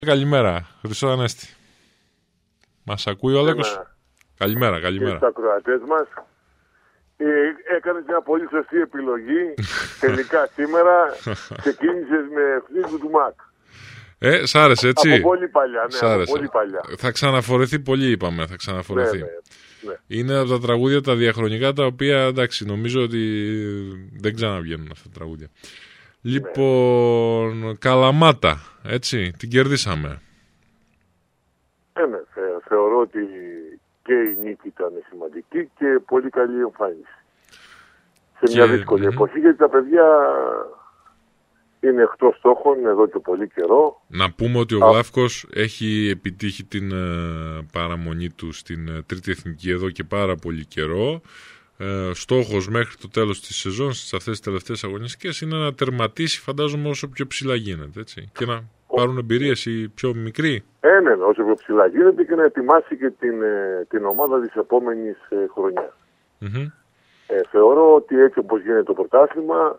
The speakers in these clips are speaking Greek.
Καλημέρα, Χρυσό Ανέστη. Μας ακούει ο Αλέκος? Καλημέρα. Και στους ακροατές μας. Έκανες μια πολύ σωστή επιλογή. Τελικά σήμερα ξεκίνησες με Fleetwood του Mac. Σ' άρεσε, έτσι? Από πολύ παλιά, ναι, από πολύ παλιά. Θα ξαναφορεθεί πολύ, είπαμε, θα ξαναφορεθεί. Ναι. Είναι από τα τραγούδια τα διαχρονικά, τα οποία, εντάξει, νομίζω ότι δεν ξαναβγαίνουν αυτά τα τραγούδια. Λοιπόν, Καλαμάτα, έτσι, την κερδίσαμε. Ναι, θεωρώ ότι και η νίκη ήταν σημαντική και πολύ καλή εμφάνιση. Σε μια δύσκολη εποχή, γιατί τα παιδιά είναι εκτός στόχων εδώ και πολύ καιρό. Να πούμε ότι ο Γλάφκος έχει επιτύχει την παραμονή του στην τρίτη εθνική εδώ και πάρα πολύ καιρό. Στόχος μέχρι το τέλος της σεζόν, στις αυτές τις τελευταίες αγωνιστικές, είναι να τερματίσει, φαντάζομαι, όσο πιο ψηλά γίνεται, έτσι, και να πάρουν εμπειρίες οι πιο μικροί. Ναι, όσο πιο ψηλά γίνεται, και να ετοιμάσει και την ομάδα της επόμενης χρονιάς. Θεωρώ ότι έτσι όπως γίνεται το πρωτάθλημα,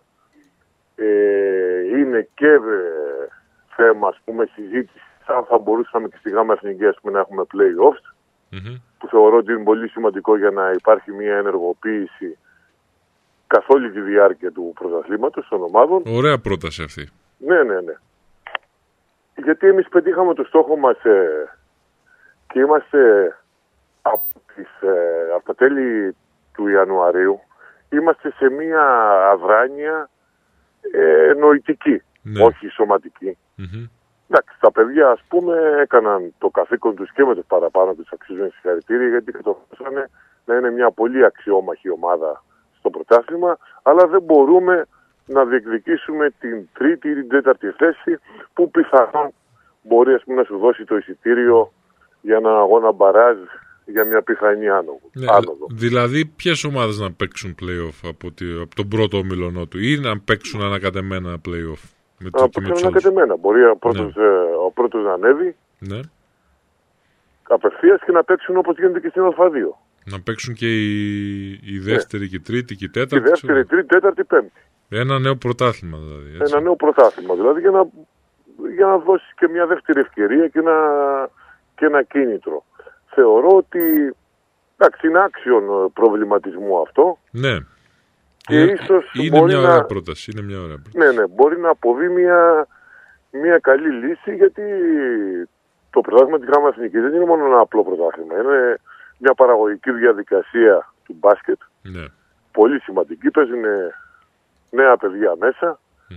είναι και θέμα, ας πούμε, συζήτηση αν θα μπορούσαμε και στη ΓΑΜΑ Εθνική, ας πούμε, να έχουμε play-offs, που θεωρώ ότι είναι πολύ σημαντικό για να υπάρχει μια ενεργοποίηση καθ' όλη τη διάρκεια του πρωταθλήματος των ομάδων. Ωραία πρόταση αυτή. Ναι. Γιατί εμείς πετύχαμε το στόχο μας και είμαστε από τα τέλη του Ιανουαρίου, είμαστε σε μια αδράνεια νοητική, όχι σωματική. Εντάξει, τα παιδιά, ας πούμε, έκαναν το καθήκον τους και με το παραπάνω τους αξίζουν συγχαρητήρια, γιατί κατορθώσανε να είναι μια πολύ αξιόμαχη ομάδα στο πρωτάθλημα, αλλά δεν μπορούμε να διεκδικήσουμε την τρίτη ή την τέταρτη θέση, που πιθανόν μπορεί, ας πούμε, να σου δώσει το εισιτήριο για έναν αγώνα μπαράζ για μια πιθανή άνοδο. Δηλαδή, ποιες ομάδες να παίξουν play-off από τον πρώτο ομιλωνό του, ή να παίξουν ανακατεμένα play-off? Να παίξουν ανακατεμένα. Μπορεί ο πρώτος να ανέβει απευθείας και να παίξουν όπως γίνεται και στην Α2. Να παίξουν και η δεύτερη και η τρίτη και η τέταρτη. Η δεύτερη, η τρίτη, τέταρτη, πέμπτη. Ένα νέο πρωτάθλημα δηλαδή. Έτσι. Ένα νέο πρωτάθλημα δηλαδή, για να δώσει και μια δεύτερη ευκαιρία και ένα κίνητρο. Θεωρώ ότι, εντάξει, είναι άξιον προβληματισμού αυτό. Ναι. Και ίσως είναι μια ωραία πρόταση. Ναι, μπορεί να αποβεί μια καλή λύση, γιατί το πρωτάθλημα της ΓΑΜΑ Εθνικής δεν είναι μόνο ένα απλό πρωτάθλημα. Είναι μια παραγωγική διαδικασία του μπάσκετ. Ναι. Πολύ σημαντική. Παίζουν νέα παιδιά μέσα.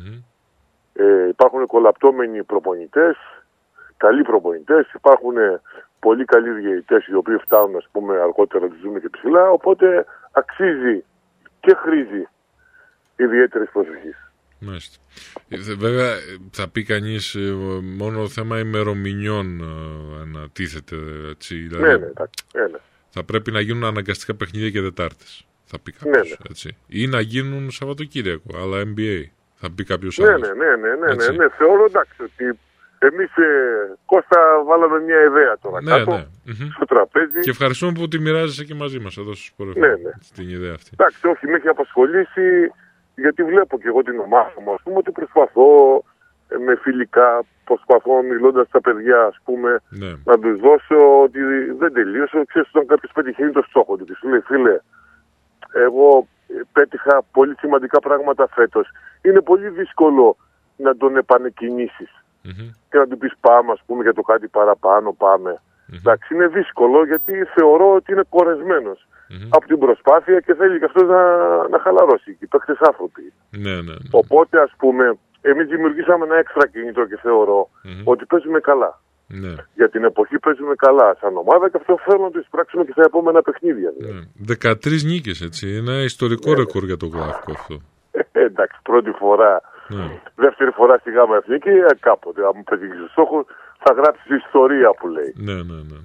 Υπάρχουν κολαπτώμενοι προπονητές, καλοί προπονητές. Υπάρχουν πολύ καλοί διαιτητές, οι οποίοι φτάνουν, ας πούμε, αργότερα να ζουν και ψηλά. Οπότε αξίζει και χρήζει ιδιαίτερης προσοχής. Μάλιστα. Βέβαια, θα πει κανείς, μόνο θέμα ημερομηνιών ανατίθεται, έτσι. Δηλαδή, ναι. Θα πρέπει να γίνουν αναγκαστικά παιχνίδια και Τετάρτες, θα πει κάποιος, έτσι. Ή να γίνουν Σαββατοκύριακο, αλλά NBA, θα πει κάποιος άλλος. Ναι. Θεωρώ, εντάξει, ότι εμείς, Κώστα, βάλαμε μια ιδέα τώρα κάτω στο τραπέζι. Και ευχαριστούμε που τη μοιράζεσαι και μαζί μας εδώ στους Sport FM, την ιδέα αυτή. Εντάξει, όχι, με έχει απασχολήσει, γιατί βλέπω και εγώ την ομάδα μου, ας πούμε, ότι προσπαθώ με φιλικά, προσπαθώ μιλώντας στα παιδιά, ας πούμε, να τους δώσω ότι δεν τελείωσε. Ξέρεις, όταν κάποιος πετυχαίνει το στόχο του και σου λέει, φίλε, εγώ πέτυχα πολύ σημαντικά πράγματα φέτος, είναι πολύ δύσκολο να τον επανεκκινήσεις και να του πεις πάμε, ας πούμε, για το κάτι παραπάνω, πάμε. Εντάξει, είναι δύσκολο, γιατί θεωρώ ότι είναι κορεσμένος από την προσπάθεια και θέλει και αυτός να χαλαρώσει. Και παίκτες άνθρωποι. Ναι. Οπότε, ας πούμε, εμείς δημιουργήσαμε ένα έξτρα κίνητρο και θεωρώ ότι παίζουμε καλά. Για την εποχή παίζουμε καλά σαν ομάδα, και αυτό θέλω να το εισπράξουμε και στα επόμενα παιχνίδια. 13 νίκες, έτσι. Ένα ιστορικό ρεκόρ για το Γλάφκο αυτό. Εντάξει, πρώτη φορά. Δεύτερη φορά στη ΓΑΜΑ Εθνική, κάποτε, αν μου πετύχει το στόχο, θα γράψει ιστορία, που λέει. Ναι.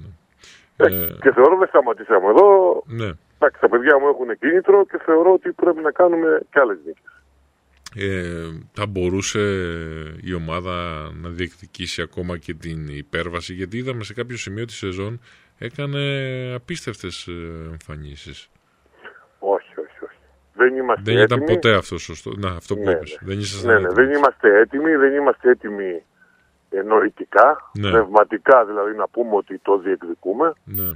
Και θεωρώ δεν σταματήσαμε εδώ. Εντάξει, τα παιδιά μου έχουν κίνητρο και θεωρώ ότι πρέπει να κάνουμε κι άλλες νίκες. Θα μπορούσε η ομάδα να διεκδικήσει ακόμα και την υπέρβαση, γιατί είδαμε σε κάποιο σημείο τη σεζόν έκανε απίστευτες εμφανίσεις. Όχι. Δεν ήταν ποτέ αυτό σωστό. Αυτό που είπες. Δεν είμαστε έτοιμοι. Δεν είμαστε έτοιμοι νοητικά, πνευματικά δηλαδή να πούμε ότι το διεκδικούμε. Ναι.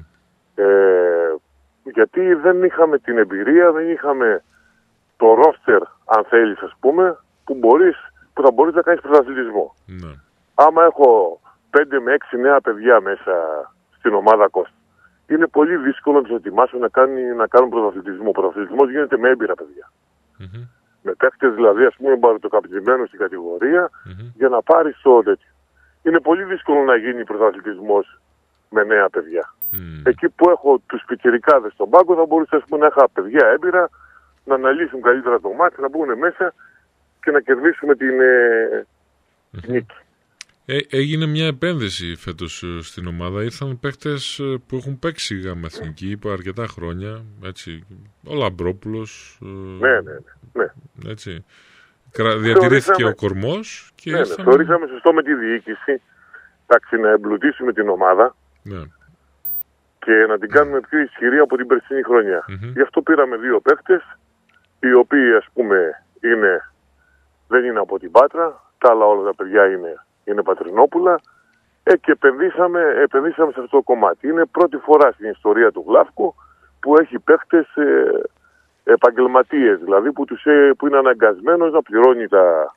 Γιατί δεν είχαμε την εμπειρία, δεν είχαμε το ρόστερ, αν θέλεις ας πούμε, που θα μπορείς να κάνεις πρωταθλητισμό. Ναι. Άμα έχω 5 με 6 νέα παιδιά μέσα στην ομάδα Κώστα, είναι πολύ δύσκολο να τους ετοιμάσω να κάνουν πρωταθλητισμό. Ο πρωταθλητισμός γίνεται με έμπειρα παιδιά. Mm-hmm. Με παίκτες δηλαδή, ας πούμε, μπαρουτοκαπητημένους στην κατηγορία, για να πάρεις το τέτοιο. Είναι πολύ δύσκολο να γίνει πρωταθλητισμός με νέα παιδιά. Εκεί που έχω τους πιτσιρικάδες στον πάγκο, θα μπορούσα να έχω παιδιά έμπειρα, να αναλύσουν καλύτερα το μάτι, να μπουν μέσα και να κερδίσουμε την νίκη. Έγινε μια επένδυση φέτος στην ομάδα. Ήρθαν παίκτες που έχουν παίξει γάμα εθνική από αρκετά χρόνια. Έτσι. Ο Λαμπρόπουλος. Ναι. Έτσι. Διατηρήθηκε ο κορμός. Και θεωρήσαμε σωστό με τη διοίκηση να εμπλουτίσουμε την ομάδα. Ναι. Και να την κάνουμε πιο ισχυρή από την περσινή χρονιά. Γι' αυτό πήραμε 2 παίκτες, οι οποίοι ας πούμε δεν είναι από την Πάτρα, τα άλλα όλα τα παιδιά είναι Πατρινόπουλα, και επενδύσαμε σε αυτό το κομμάτι. Είναι πρώτη φορά στην ιστορία του Γλαύκου που έχει παίκτες επαγγελματίες, δηλαδή που είναι αναγκασμένος να πληρώνει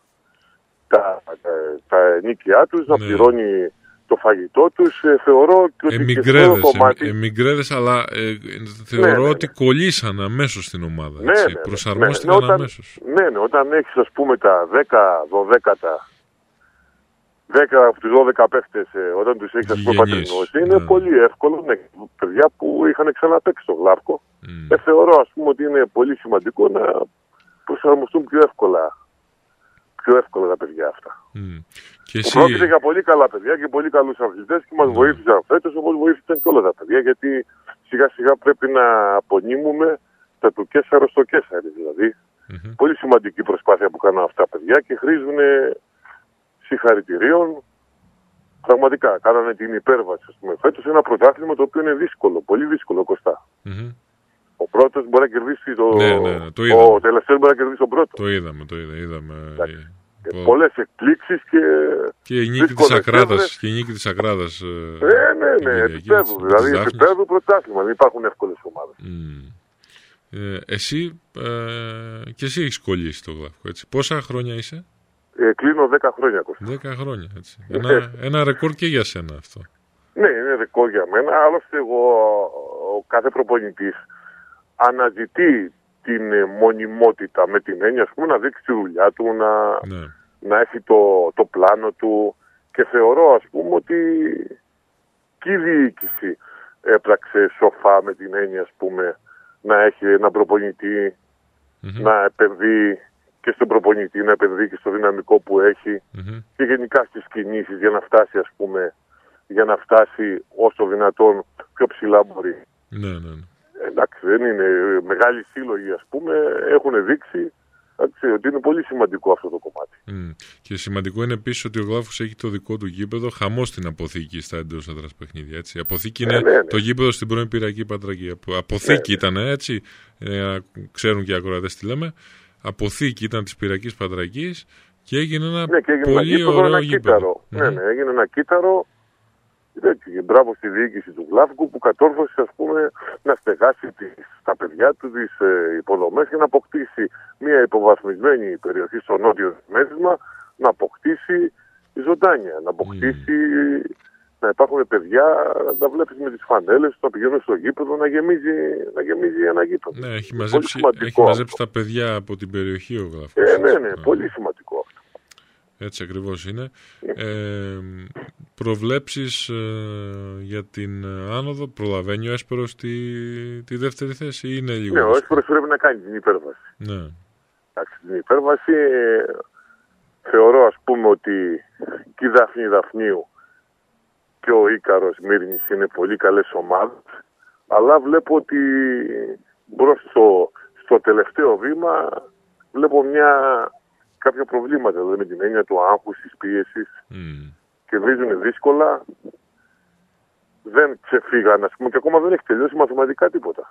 τα νίκια τους, να πληρώνει το φαγητό τους. Θεωρώ και ότι και αυτό το κομμάτι... Εμιγκρέδες, αλλά θεωρώ ότι κολλήσαν αμέσως στην ομάδα. Προσαρμόστηκαν αμέσως. Ναι, όταν έχεις ας πούμε τα 10 από τους 12 παίχτες, όταν τους έχεις ας πούμε πατρινώσει, είναι πολύ εύκολο. Παιδιά που είχαν ξαναπαίξει στο Γλαύκο. Θεωρώ ας πούμε ότι είναι πολύ σημαντικό να προσαρμοστούν πιο εύκολα τα παιδιά αυτά. Πρόκειται για πολύ καλά παιδιά και πολύ καλούς αθλητές και μας βοήθησαν φέτος, όπως βοήθησαν και όλα τα παιδιά, γιατί σιγά σιγά πρέπει να απονείμουμε τα του Κέσσαρο στο Κέσσαρι δηλαδή. Πολύ σημαντική προσπάθεια που κάνουν αυτά τα παιδιά και χρήζουν συγχαρητηρίων. Πραγματικά κάνανε την υπέρβαση ας πούμε φέτος, ένα πρωτάθλημα το οποίο είναι δύσκολο, πολύ δύσκολο, Κωστά. Ο πρώτος μπορεί να κερδίσει ο τελευταίος μπορεί να κερδίσει τον πρώτο. Το είδαμε. Πολλές εκπλήξεις και η νίκη της Ακράδας. Ναι, επίπεδου. Δηλαδή επίπεδου πρωτάθλημα. Δεν υπάρχουν εύκολες ομάδες. Εσύ και εσύ έχεις κολλήσει το Γλαύκο, έτσι. Πόσα χρόνια είσαι? Κλείνω 10 χρόνια. 10 χρόνια, έτσι. Ένα ρεκόρ και για σένα αυτό. Ναι, είναι ρεκόρ για μένα. Άλλωστε ο κάθε προπονητής αναζητεί την μονιμότητα με την έννοια, ας πούμε, να δείξει τη δουλειά του, να έχει το πλάνο του, και θεωρώ, ας πούμε, ότι και η διοίκηση έπραξε σοφά με την έννοια, ας πούμε, να έχει έναν προπονητή, να επενδύει και στον προπονητή, να επενδύει και στο δυναμικό που έχει και γενικά στις κινήσεις για να φτάσει, ας πούμε, όσο δυνατόν πιο ψηλά μπορεί. Ναι. Εντάξει, δεν είναι μεγάλοι σύλλογοι, ας πούμε, έχουν δείξει ότι είναι πολύ σημαντικό αυτό το κομμάτι. Και σημαντικό είναι επίσης ότι ο Γλάφος έχει το δικό του γήπεδο, χαμό στην αποθήκη στα εντός έδρας παιχνίδια. Έτσι. Αποθήκη είναι το γήπεδο στην πρώην Πυριακή Πατρακή. Αποθήκη ήταν, έτσι, ξέρουν και οι ακροατές τι λέμε. Αποθήκη ήταν της Πυριακής Πατρακής και έγινε ένα πολύ ωραίο γήπεδο. Ναι, έγινε ένα κύτταρο. Και μπράβο στη διοίκηση του Γλαύκου που κατόρθωσε, ας πούμε, να στεγάσει τα παιδιά του τις υποδομές και να αποκτήσει μια υποβαθμισμένη περιοχή στο νότιο μέρισμα, να αποκτήσει ζωντάνια, να αποκτήσει, να υπάρχουν παιδιά, να τα βλέπεις με τις φανέλες, να πηγαίνουν στο γήπεδο, να γεμίζει ένα γήπεδο. Ναι, έχει μαζέψει τα παιδιά από την περιοχή ο Γλαύκος. Ναι, πολύ σημαντικό αυτό. Έτσι ακριβώς είναι. Προβλέψεις για την άνοδο, προλαβαίνει ο Έσπερος τη δεύτερη θέση ή είναι λίγο? Ναι, ο Έσπερος πρέπει να κάνει την υπέρβαση. Ναι. Την υπέρβαση θεωρώ, ας πούμε, ότι και η Δαφνή Δαφνίου και ο Ίκαρος Μύρνης είναι πολύ καλές ομάδες, αλλά βλέπω ότι μπρος στο τελευταίο βήμα βλέπω κάποια προβλήματα, δηλαδή με την έννοια του άγχους, της πίεσης. Κερδίζουν δύσκολα, δεν ξεφύγαν, ας πούμε, και ακόμα δεν έχει τελειώσει μαθηματικά τίποτα.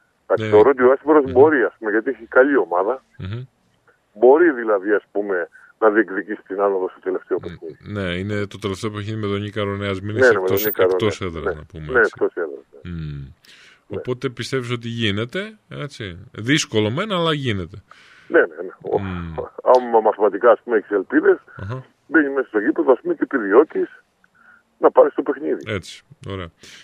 Θεωρώ ότι ο Έσπερος μπορεί, ας πούμε, γιατί έχει καλή ομάδα. Μπορεί δηλαδή, ας πούμε, να διεκδικήσει την άνοδο στο τελευταίο παιχνίδι. Ναι, είναι το τελευταίο παιχνίδι με τον Νίκαρο Νέας Μήνες εκτός έδρας, να πούμε. Ναι, εκτός έδρας. Οπότε πιστεύεις ότι γίνεται, έτσι. Δύσκολο μεν, αλλά γίνεται. Ναι. Άμα μαθηματικά, ας πούμε, έχεις ελπίδες, μπαίνει μέσα στο γήπεδο, ας πούμε, και επιδιώκεις να πάρεις το παιχνίδι. Έτσι, ωραία.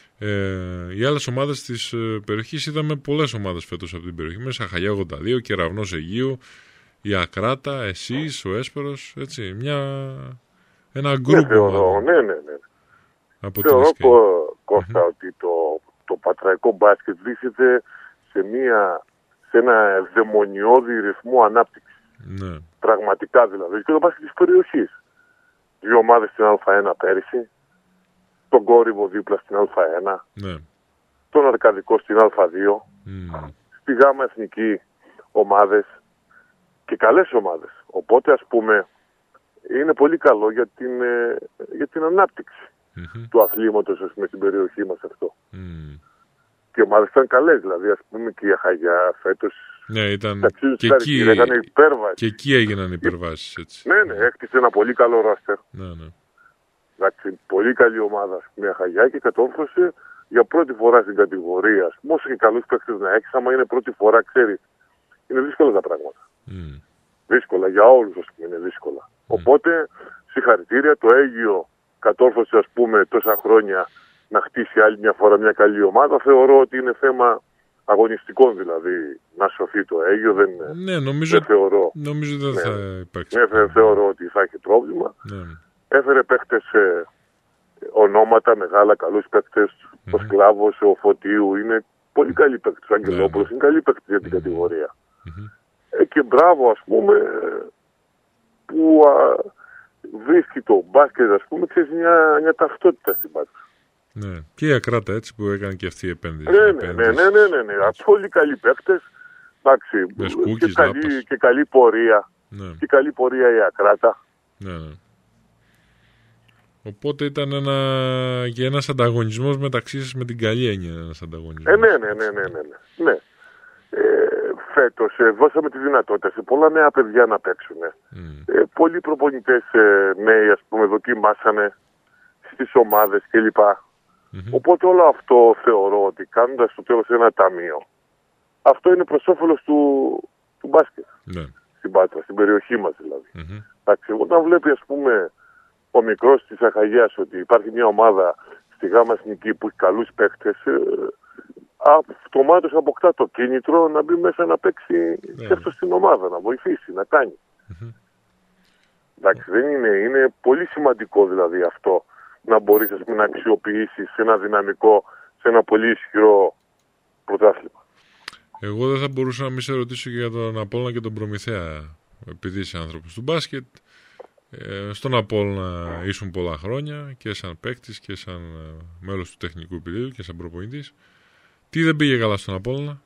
Οι άλλες ομάδες της περιοχής, είδαμε πολλές ομάδες φέτος από την περιοχή. Μέσα Χαγιά 82, Κεραυνός Αιγείου, η Ακράτα, εσείς, ο Έσπερος, έτσι, ένα γκρουπ. Ναι. Θεωρώ, Κώστα, ότι το πατραϊκό μπάσκετ βρίσκεται σε ένα δαιμονιώδη ρυθμό ανάπτυξης. Ναι. Πραγματικά δηλαδή. Και το μπάσκετ της περιοχής. 2 ομάδες στην Α1 πέρυσι, τον Κόρυβο δίπλα στην Α1, ναι. τον Αρκαδικό στην Α2, στη Γάμα Εθνική ομάδες και καλές ομάδες. Οπότε, ας πούμε, είναι πολύ καλό για την ανάπτυξη του αθλήματος, ας πούμε, στην περιοχή μας αυτό. Και οι ομάδες ήταν καλές, δηλαδή, ας πούμε, και η Αχαγιά φέτος. Ναι, ήταν και εκεί έγιναν υπερβάσεις, έτσι. Ναι, έκτισε ένα πολύ καλό ρόστερ. Ναι. Εντάξει, πολύ καλή ομάδα, ας πούμε, η Αχαγιά, και κατόρθωσε για πρώτη φορά στην κατηγορία. Ας πούμε, όσο και καλούς παίκτες να έχεις, άμα είναι πρώτη φορά, ξέρεις, είναι δύσκολα τα πράγματα. Δύσκολα, για όλους, ας πούμε, είναι δύσκολα. Οπότε, συγχαρητήρια, το Αίγυο κατόρθωσε, ας πούμε, τόσα χρόνια να χτίσει άλλη μια φορά μια καλή ομάδα. Θεωρώ ότι είναι θέμα αγωνιστικών, δηλαδή, να σωθεί το Αίγυο. Δεν θεωρώ. Νομίζω δεν θα υπάρξει. Δεν θεωρώ ότι θα έχει πρόβλημα. Ναι. Έφερε παίκτες, ονόματα μεγάλα, καλούς παίκτες. Ο Σκλάβος, ο Φωτίου, είναι πολύ καλοί παίκτες. Ο Αγγελόπουλος είναι καλοί παίκτες για την κατηγορία. Και μπράβο, ας πούμε, που βρίσκει το μπάσκετ, ας πούμε, ξέρεις, μια ταυτότητα στην Πάτρα. Ναι. Και η Ακράτα, έτσι, που έκανε και αυτή η επένδυση. Ναι. Πολύ καλοί παίκτες. Εντάξει, και καλή πορεία. Ναι. Και καλή πορεία η Ακράτα. Ναι. Οπότε ήταν ένας ανταγωνισμός μεταξύ σας, με την καλή έννοια, ένας ανταγωνισμός. Ναι. Φέτος δώσαμε τη δυνατότητα σε πολλά νέα παιδιά να παίξουν. Πολλοί προπονητές νέοι, ας πούμε, δοκιμάσανε στις ομάδες κλπ. Οπότε όλο αυτό θεωρώ ότι, κάνοντας στο τέλος ένα ταμείο, αυτό είναι προς όφελος του μπάσκετ. Ναι. Στην Πάτρα, στην περιοχή μας δηλαδή. Όταν βλέπει, ας πούμε, ο μικρός της Αχαγιάς ότι υπάρχει μια ομάδα στη Γάμα Εθνική που έχει καλούς παίκτες, αυτομάτως αποκτά το κίνητρο να μπει μέσα να παίξει και αυτό στην ομάδα, να βοηθήσει, να κάνει. Εντάξει, είναι πολύ σημαντικό δηλαδή αυτό, να μπορείς, ας πούμε, να αξιοποιήσεις ένα δυναμικό σε ένα πολύ ισχυρό πρωτάθλημα. Εγώ δεν θα μπορούσα να μην σε ρωτήσω και για τον Απόλλωνα και τον Προμηθέα, επειδή είσαι άνθρωπος του μπάσκετ. Στον Απόλλωνα ήσουν πολλά χρόνια και σαν παίκτης και σαν μέλος του τεχνικού επιτελείου και σαν προπονητής. Τι δεν πήγε καλά στον Απόλλωνα?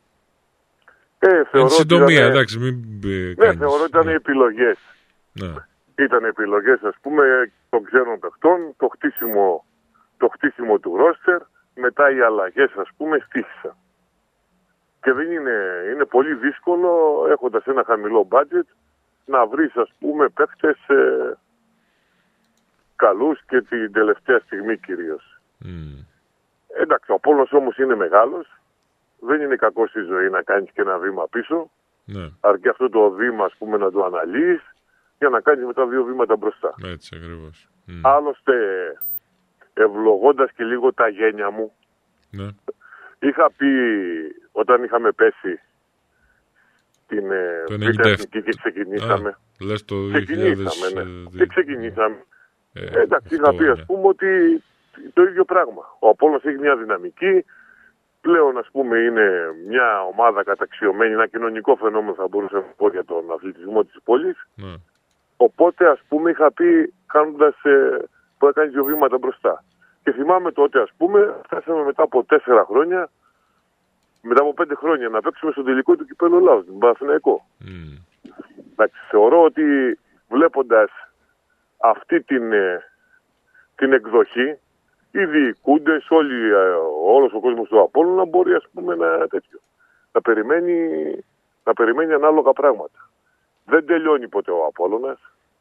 Εν συντομία, εντάξει, μην κάνεις. Θεωρώ ότι ήταν οι επιλογές. Ναι. Ήταν επιλογές, ας πούμε, των ξένων παιχτών, το χτίσιμο του ρόστερ, μετά οι αλλαγές, ας πούμε, στήχησαν. Και δεν είναι πολύ δύσκολο, έχοντας ένα χαμηλό budget, να βρεις, ας πούμε, παίκτες καλούς και την τελευταία στιγμή κυρίως. Εντάξει, ο Απόλλωνας όμως είναι μεγάλος, δεν είναι κακό στη ζωή να κάνεις και ένα βήμα πίσω, αρκεί αυτό το βήμα, ας πούμε, να το αναλύεις για να κάνεις μετά 2 βήματα μπροστά. Έτσι ακριβώς. Άλλωστε, ευλογώντας και λίγο τα γένια μου, είχα πει όταν είχαμε πέσει την Β' Εθνική και ξεκινήσαμε. Λες το 2000... Και ξεκινήσαμε. Εντάξει, είχα πει, ας πούμε, ότι το ίδιο πράγμα. Ο Απόλλωνας έχει μια δυναμική. Πλέον, ας πούμε, είναι μια ομάδα καταξιωμένη, ένα κοινωνικό φαινόμενο, θα μπορούσα να πω, για τον αθλητισμό της πόλης. Οπότε, ας πούμε, είχα πει, κάνοντας που έκανε 2 βήματα μπροστά. Και θυμάμαι τότε, ας πούμε, φτάσαμε μετά από 4 χρόνια, μετά από 5 χρόνια, να παίξουμε στο τελικό του κυπέλλου Ελλάδος, την Παναθηναϊκό. Εντάξει, θεωρώ ότι βλέποντας αυτή την εκδοχή, οι διοικούντες, όλος ο κόσμος του Απόλλωνα μπορεί, ας πούμε, να περιμένει ανάλογα πράγματα. Δεν τελειώνει ποτέ ο Απόλλωνας.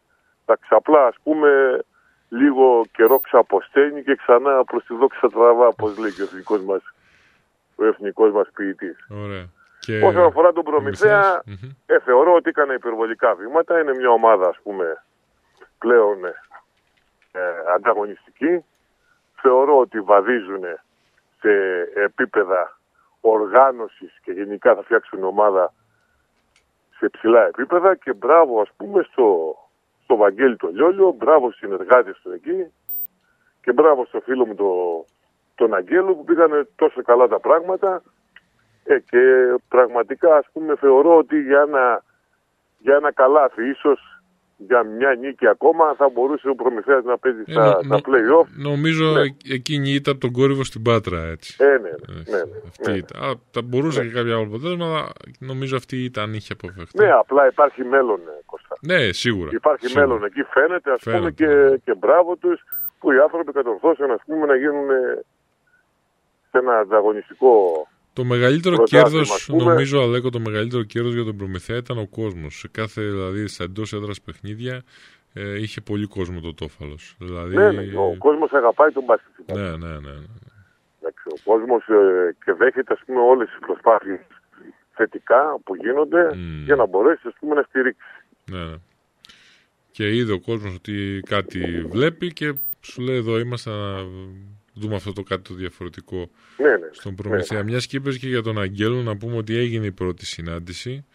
Εντάξει, απλά ας πούμε λίγο καιρό ξαποσταίνει και ξανά προς τη δόξα τραβά, όπως λέει και ο εθνικός μας ποιητής. Ωραία. Όσον αφορά τον Προμηθέα, θεωρώ ότι έκανε υπερβολικά βήματα. Είναι μια ομάδα, ας πούμε, πλέον ανταγωνιστική. Θεωρώ ότι βαδίζουν σε επίπεδα οργάνωσης και γενικά θα φτιάξουν ομάδα σε ψηλά επίπεδα και μπράβο, ας πούμε, στο Βαγγέλη το Λιόλιο, μπράβο στους συνεργάτες του εκεί και μπράβο στο φίλο μου τον Αγγέλο που πήγανε τόσο καλά τα πράγματα. Και πραγματικά, ας πούμε, θεωρώ ότι για ένα καλάθι, ίσως για μια νίκη ακόμα, θα μπορούσε ο Προμηθέας να παίζει στα play-off. Νομίζω εκείνη ήταν τον κόρυβο στην Πάτρα, έτσι. Ναι. Θα μπορούσε και κάποια άλλο αποτέλεσμα, αλλά νομίζω αυτή ήταν, είχε αποφευκτεί. Ναι, απλά υπάρχει μέλλον, Κώστα. Ναι, σίγουρα. Υπάρχει μέλλον εκεί, φαίνεται, ας πούμε, και μπράβο τους, που οι άνθρωποι κατορθώσαν, ας πούμε, να γίνουν σε ένα ανταγωνιστικό... Το μεγαλύτερο κέρδος, νομίζω, Αλέκο, το μεγαλύτερο κέρδος για τον Προμηθέα ήταν ο κόσμος. Σε κάθε, δηλαδή, στα εντός έδρας παιχνίδια είχε πολύ κόσμο το Τόφαλος. Δηλαδή... Ναι, ο κόσμος αγαπάει τον μπάσκετ. Ναι. Ο κόσμος και δέχεται, ας πούμε, όλες τις προσπάθειες θετικά που γίνονται για να μπορέσει, ας πούμε, να στηρίξει. Ναι. Και είδε ο κόσμος ότι κάτι βλέπει και σου λέει εδώ είμαστε να δούμε αυτό το κάτι το διαφορετικό στον Προμηθέα. Μιας και είπες και για τον Αγγέλο, να πούμε ότι έγινε η πρώτη συνάντηση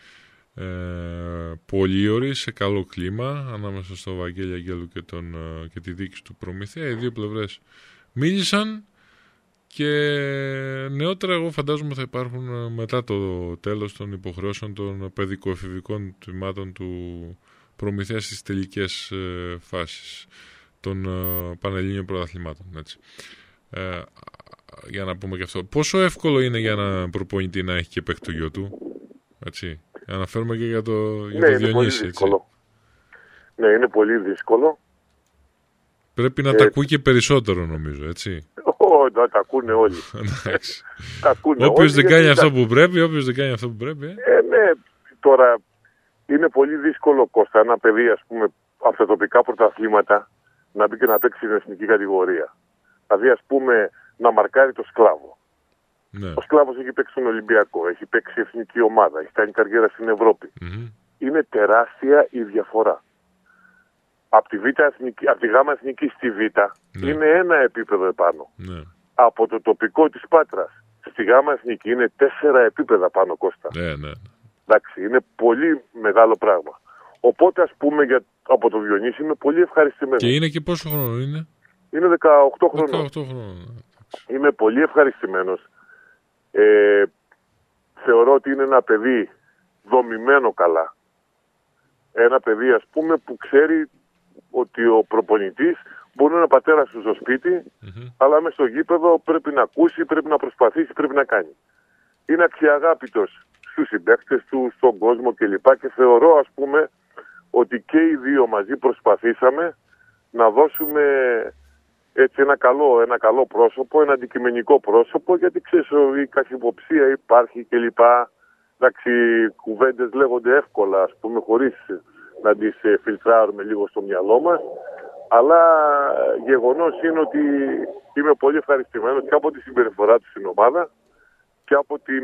πολύ ωραία, σε καλό κλίμα ανάμεσα στο Βαγγέλη Αγγέλου και τη διοίκηση του Προμηθέα. Οι δύο πλευρές μίλησαν και νεότερα εγώ φαντάζομαι θα υπάρχουν μετά το τέλος των υποχρεώσεων των παιδικοεφηβικών τμήματων του Προμηθέα στις τελικές φάσεις των Πανελλήνιων Πρωταθλημάτων, έτσι. Για να πούμε και αυτό. Πόσο εύκολο είναι για έναν προπονητή να έχει και παίκτη το γιο του, έτσι. Αναφέρουμε και για το Διονύση, έτσι. Ναι, είναι πολύ δύσκολο. Πρέπει να τα ακούει και περισσότερο, νομίζω, έτσι. Τα ακούνε όλοι. Όποιος δεν κάνει αυτό που πρέπει, ναι, τώρα είναι πολύ δύσκολο, Κώστα, ένα παιδί, ας πούμε, από τα τοπικά πρωταθλήματα να μπει και να παίξει στην εθνική κατηγορία. Δηλαδή, ας πούμε, να μαρκάρει το Σκλάβο. Ναι. Ο Σκλάβος έχει παίξει στον Ολυμπιακό, έχει παίξει εθνική ομάδα, έχει κάνει καριέρα στην Ευρώπη. Είναι τεράστια η διαφορά. Από τη γάμα εθνική στη Β είναι ένα επίπεδο επάνω. Ναι. Από το τοπικό της Πάτρας στη γάμα εθνική είναι 4 επίπεδα πάνω, Κώστα. Ναι. Εντάξει, είναι πολύ μεγάλο πράγμα. Οπότε, ας πούμε, από το Διονύση είμαι πολύ ευχαριστημένος. Και είναι και πόσο χρόνο είναι? Είναι 18 χρονών. 18 χρονών. Είμαι πολύ ευχαριστημένος. Θεωρώ ότι είναι ένα παιδί δομημένο καλά. Ένα παιδί, ας πούμε, που ξέρει ότι ο προπονητής μπορεί να είναι πατέρας του στο σπίτι, αλλά μες στο γήπεδο πρέπει να ακούσει, πρέπει να προσπαθήσει, πρέπει να κάνει. Είναι αξιαγάπητος στους συμπαίκτες του, στον κόσμο κλπ. Και θεωρώ, ας πούμε, ότι και οι δύο μαζί προσπαθήσαμε να δώσουμε έτσι ένα καλό πρόσωπο, ένα αντικειμενικό πρόσωπο, γιατί ξέρεις, η καχυποψία υπάρχει κλπ. Εντάξει, κουβέντες λέγονται εύκολα, ας πούμε, χωρίς να τις φιλτράρουμε λίγο στο μυαλό μας. Αλλά γεγονός είναι ότι είμαι πολύ ευχαριστημένος και από τη συμπεριφορά του στην ομάδα και από την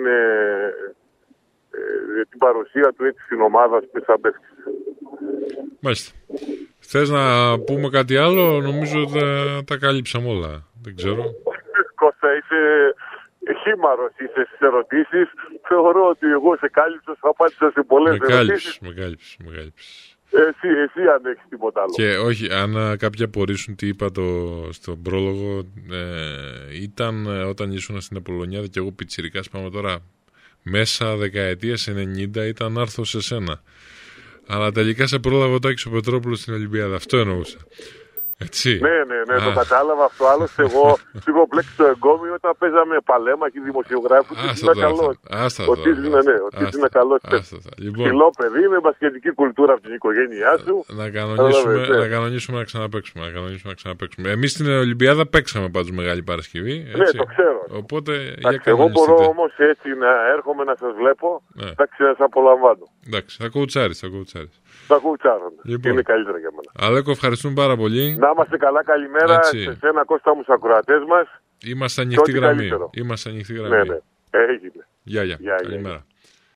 παρουσία του έτσι στην ομάδα σαν παίκτης. Μάλιστα. Θες να πούμε κάτι άλλο? Νομίζω ότι τα καλύψαμε όλα. Δεν ξέρω. Κώστα, είσαι χήμαρος, είσαι στις ερωτήσεις. Θεωρώ ότι εγώ σε κάλυψα, θα απάντησα σε πολλές ερωτήσεις. Με κάλυψες. Εσύ αν έχεις τίποτα άλλο. Και όχι, αν κάποιοι απορρίσουν τι είπα στον πρόλογο, ήταν όταν ήσουν στην Απολλωνιάδα και εγώ πιτσιρικάς, πάμε τώρα μέσα δεκαετίας 90, ήταν να έρθω σε σένα. Αλλά τελικά σε πρόλαβε ο Τάκης ο Πετρόπουλος στην Ολυμπιάδα. Αυτό εννοούσα. Έτσι. Ναι, το κατάλαβα αυτό. Άλλωστε, εγώ πήγω πλέξει στο εγκόμιο όταν παίζαμε παλέμαχοι δημοσιογράφου. Ότι είναι καλό. Ότι είναι καλό. Ψηλό παιδί με μπασκετική κουλτούρα από την οικογένειά σου. Να κανονίσουμε να ξαναπαίξουμε. Εμείς στην Ολυμπιάδα παίξαμε πάντως Μεγάλη Παρασκευή. Ναι, το ξέρω. Οπότε, εγώ μπορώ όμως έτσι να έρχομαι να σας βλέπω. Εντάξει, να σας απολαμβάνω. Εντάξει, θα κουτσάρεις. Θα κουτσάρονται. Λοιπόν, είναι καλύτερα για μένα. Αλέκο, ευχαριστούμε πάρα πολύ. Να είμαστε καλά, καλημέρα σε σένα, Κώστα μου, στους ακροατές μας. Είμαστε ανοιχτή γραμμή. Ναι, έγινε. Γεια. Καλημέρα.